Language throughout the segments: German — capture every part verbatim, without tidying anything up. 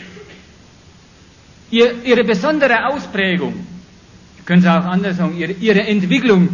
Ihr, ihre besondere Ausprägung, können Sie auch anders sagen, ihre, ihre Entwicklung,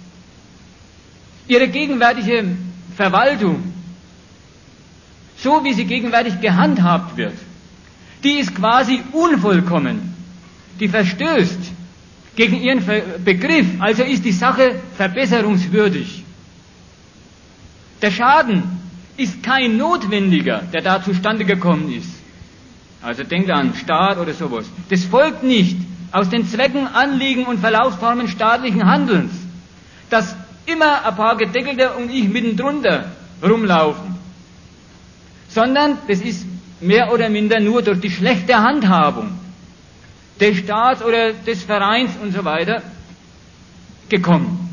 ihre gegenwärtige Verwaltung, so wie sie gegenwärtig gehandhabt wird, die ist quasi unvollkommen, die verstößt gegen ihren Begriff, also ist die Sache verbesserungswürdig. Der Schaden ist kein notwendiger, der da zustande gekommen ist. Also denkt an Staat oder sowas. Das folgt nicht aus den Zwecken, Anliegen und Verlaufsformen staatlichen Handelns, dass immer ein paar Gedeckelte und ich mittendrunter rumlaufen, sondern das ist mehr oder minder nur durch die schlechte Handhabung des Staats oder des Vereins und so weiter gekommen.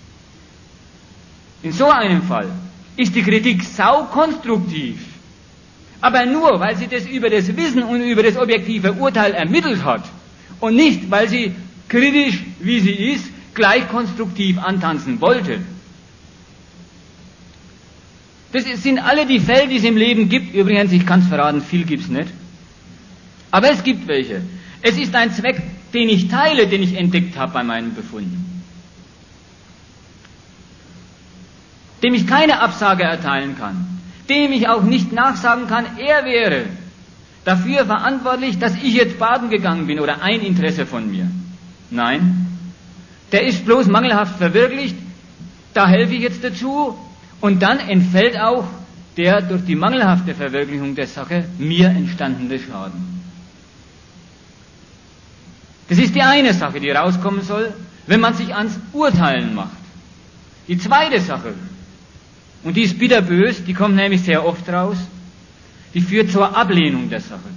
In so einem Fall ist die Kritik saukonstruktiv, aber nur, weil sie das über das Wissen und über das objektive Urteil ermittelt hat und nicht, weil sie kritisch, wie sie ist, gleich konstruktiv antanzen wollte. Das sind alle die Fälle, die es im Leben gibt. Übrigens, ich kann es verraten, viel gibt es nicht. Aber es gibt welche. Es ist ein Zweck, den ich teile, den ich entdeckt habe bei meinem Befund. Dem ich keine Absage erteilen kann. Dem ich auch nicht nachsagen kann, er wäre dafür verantwortlich, dass ich jetzt baden gegangen bin oder ein Interesse von mir. Nein, der ist bloß mangelhaft verwirklicht, da helfe ich jetzt dazu und dann entfällt auch der durch die mangelhafte Verwirklichung der Sache mir entstandene Schaden. Das ist die eine Sache, die rauskommen soll, wenn man sich ans Urteilen macht. Die zweite Sache, und die ist bitterbös, die kommt nämlich sehr oft raus, die führt zur Ablehnung der Sache.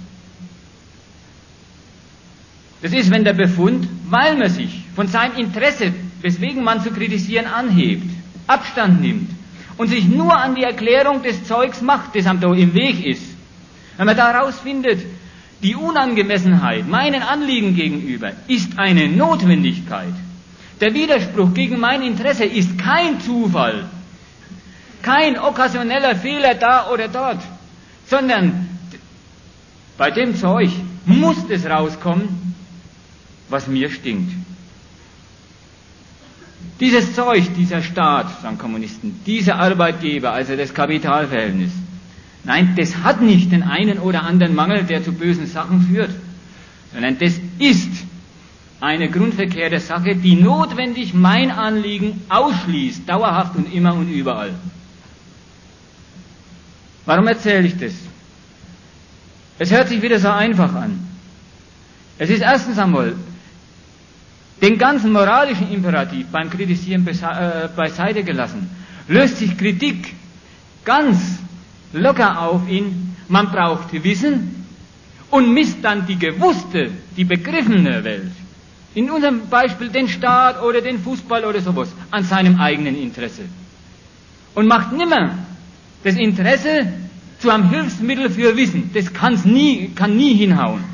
Das ist, wenn der Befund, weil man sich von seinem Interesse, weswegen man zu kritisieren anhebt, Abstand nimmt und sich nur an die Erklärung des Zeugs macht, das einem da im Weg ist. Wenn man daraus findet, die Unangemessenheit meinen Anliegen gegenüber ist eine Notwendigkeit. Der Widerspruch gegen mein Interesse ist kein Zufall, kein okkasioneller Fehler da oder dort, sondern bei dem Zeug muss es rauskommen, was mir stinkt. Dieses Zeug, dieser Staat, sagen Kommunisten, dieser Arbeitgeber, also das Kapitalverhältnis, nein, das hat nicht den einen oder anderen Mangel, der zu bösen Sachen führt, sondern das ist eine grundverkehrte Sache, die notwendig mein Anliegen ausschließt, dauerhaft und immer und überall. Warum erzähle ich das? Es hört sich wieder so einfach an. Es ist erstens einmal den ganzen moralischen Imperativ beim Kritisieren beiseite gelassen, löst sich Kritik ganz locker auf in, man braucht Wissen und misst dann die gewusste, die begriffene Welt, in unserem Beispiel den Staat oder den Fußball oder sowas, an seinem eigenen Interesse. Und macht nimmer das Interesse zu einem Hilfsmittel für Wissen. Das kann's nie, kann nie hinhauen.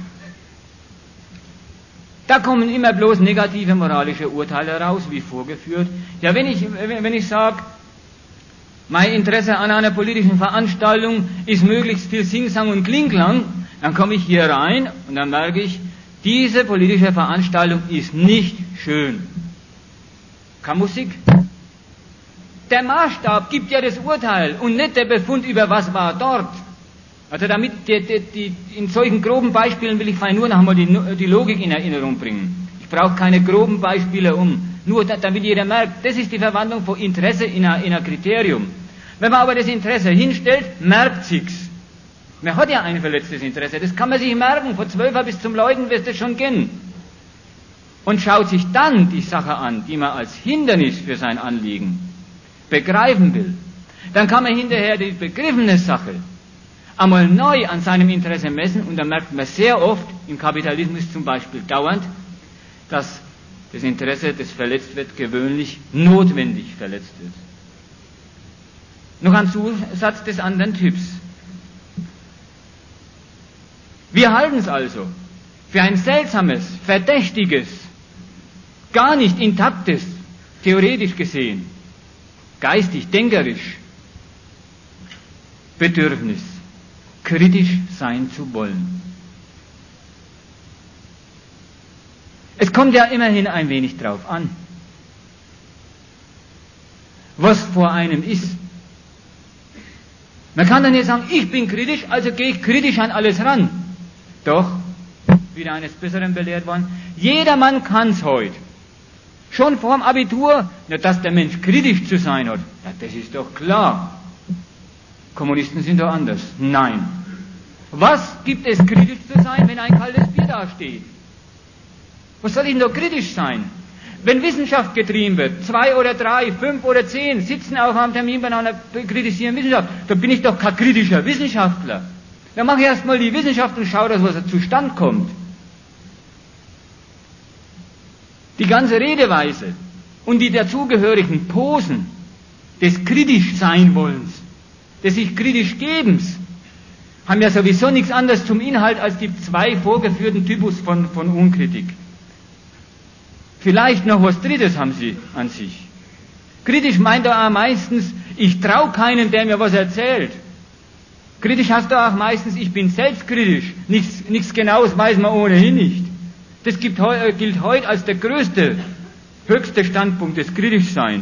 Da kommen immer bloß negative moralische Urteile raus, wie vorgeführt. Ja, wenn ich, wenn ich sage, mein Interesse an einer politischen Veranstaltung ist möglichst viel Singsang und Klingklang, dann komme ich hier rein und dann merke ich, diese politische Veranstaltung ist nicht schön. Keine Musik. Der Maßstab gibt ja das Urteil und nicht der Befund über was war dort. Also damit, die, die, die, in solchen groben Beispielen will ich nur noch einmal die, die Logik in Erinnerung bringen. Ich brauche keine groben Beispiele um, nur da, damit jeder merkt, das ist die Verwandlung von Interesse in ein, in ein Kriterium. Wenn man aber das Interesse hinstellt, merkt sich's. Man hat ja ein verletztes Interesse, das kann man sich merken, von Zwölfer bis zum Leuten wird es schon gehen. Und schaut sich dann die Sache an, die man als Hindernis für sein Anliegen begreifen will, dann kann man hinterher die begriffene Sache einmal neu an seinem Interesse messen und dann merkt man sehr oft, im Kapitalismus zum Beispiel dauernd, dass das Interesse, das verletzt wird, gewöhnlich notwendig verletzt wird. Noch ein Zusatz des anderen Typs. Wir halten es also für ein seltsames, verdächtiges, gar nicht intaktes, theoretisch gesehen, geistig, denkerisch, Bedürfnis, kritisch sein zu wollen. Es kommt ja immerhin ein wenig drauf an, was vor einem ist. Man kann dann nicht sagen, ich bin kritisch, also gehe ich kritisch an alles ran. Doch, wieder eines Besseren belehrt worden, jedermann kann es heute. Schon vor dem Abitur, ja, dass der Mensch kritisch zu sein hat, ja, das ist doch klar. Kommunisten sind doch anders. Nein. Was gibt es kritisch zu sein, wenn ein kaltes Bier da steht? Was soll ich denn da kritisch sein? Wenn Wissenschaft getrieben wird, zwei oder drei, fünf oder zehn sitzen auf einem Termin beieinander, kritisieren Wissenschaft, da bin ich doch kein kritischer Wissenschaftler. Dann mache ich erstmal die Wissenschaft und schaue, dass was zustande kommt. Die ganze Redeweise und die dazugehörigen Posen des kritisch sein wollens, des sich kritisch gebens, haben ja sowieso nichts anderes zum Inhalt als die zwei vorgeführten Typus von, von Unkritik. Vielleicht noch was Drittes haben sie an sich. Kritisch meint er auch meistens, ich traue keinen, der mir was erzählt. Kritisch heißt er auch meistens, ich bin selbstkritisch. Nichts, nichts Genaues weiß man ohnehin nicht. Das gibt, äh, gilt heute als der größte, höchste Standpunkt des Kritischseins.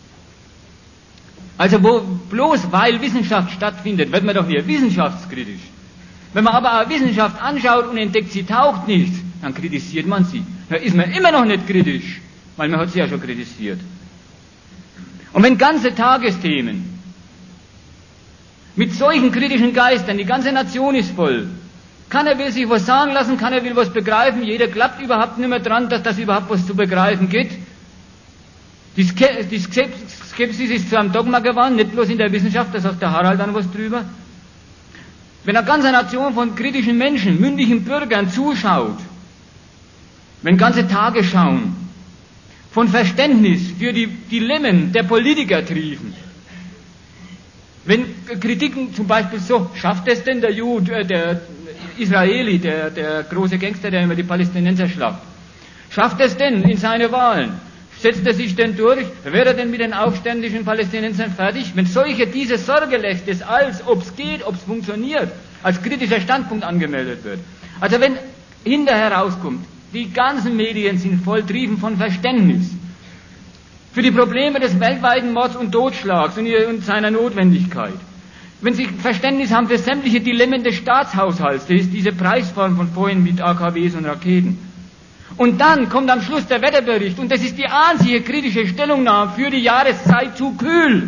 Also wo, bloß weil Wissenschaft stattfindet, wird man doch nicht wissenschaftskritisch. Wenn man aber eine Wissenschaft anschaut und entdeckt, sie taugt nichts, dann kritisiert man sie. Da ist man immer noch nicht kritisch, weil man hat sie ja schon kritisiert. Und wenn ganze Tagesthemen mit solchen kritischen Geistern, die ganze Nation ist voll, keiner will sich was sagen lassen, keiner will was begreifen, jeder klappt überhaupt nicht mehr dran, dass das überhaupt was zu begreifen geht. Die, Ske- die Skepsis ist zu einem Dogma geworden, nicht bloß in der Wissenschaft, da sagt der Harald dann was drüber. Wenn eine ganze Nation von kritischen Menschen, mündigen Bürgern zuschaut, wenn ganze Tagesschauen von Verständnis für die Dilemmen der Politiker triefen, wenn Kritiken zum Beispiel so, schafft es denn der Jude, äh, der Israeli, der, der große Gangster, der immer die Palästinenser schlagt, schafft es denn in seine Wahlen? Setzt er sich denn durch? Wäre er denn mit den aufständischen Palästinensern fertig? Wenn solche, diese Sorge lässt, es als, ob es geht, ob es funktioniert, als kritischer Standpunkt angemeldet wird. Also wenn hinterher rauskommt, die ganzen Medien sind voll Triefen von Verständnis für die Probleme des weltweiten Mords und Totschlags und, und seiner Notwendigkeit. Wenn sie Verständnis haben für sämtliche Dilemmen des Staatshaushalts, das ist diese Preisform von vorhin mit A K Ws und Raketen. Und dann kommt am Schluss der Wetterbericht und das ist die einzige kritische Stellungnahme für die Jahreszeit zu kühl.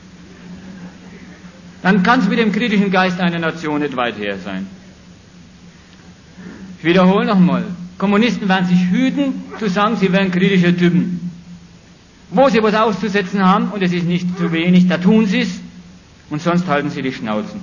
Dann kann es mit dem kritischen Geist einer Nation nicht weit her sein. Ich wiederhole nochmal. Kommunisten werden sich hüten, zu sagen, sie wären kritische Typen. Wo sie was auszusetzen haben, und es ist nicht zu wenig, da tun sie es, und sonst halten sie die Schnauzen.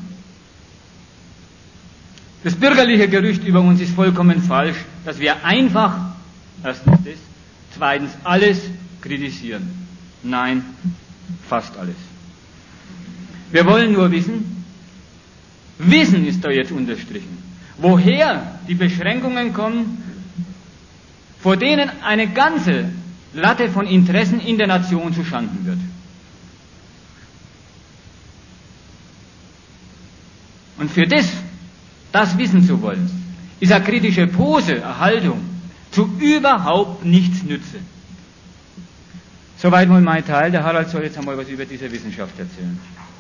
Das bürgerliche Gerücht über uns ist vollkommen falsch, dass wir einfach, erstens das, zweitens alles kritisieren. Nein, fast alles. Wir wollen nur wissen, Wissen ist da jetzt unterstrichen, woher die Beschränkungen kommen, vor denen eine ganze Latte von Interessen in der Nation zuschanden wird. Und für das, das wissen zu wollen, ist eine kritische Pose, eine Haltung, zu überhaupt nichts nütze. Soweit mal mein Teil. Der Harald soll jetzt einmal was über diese Wissenschaft erzählen.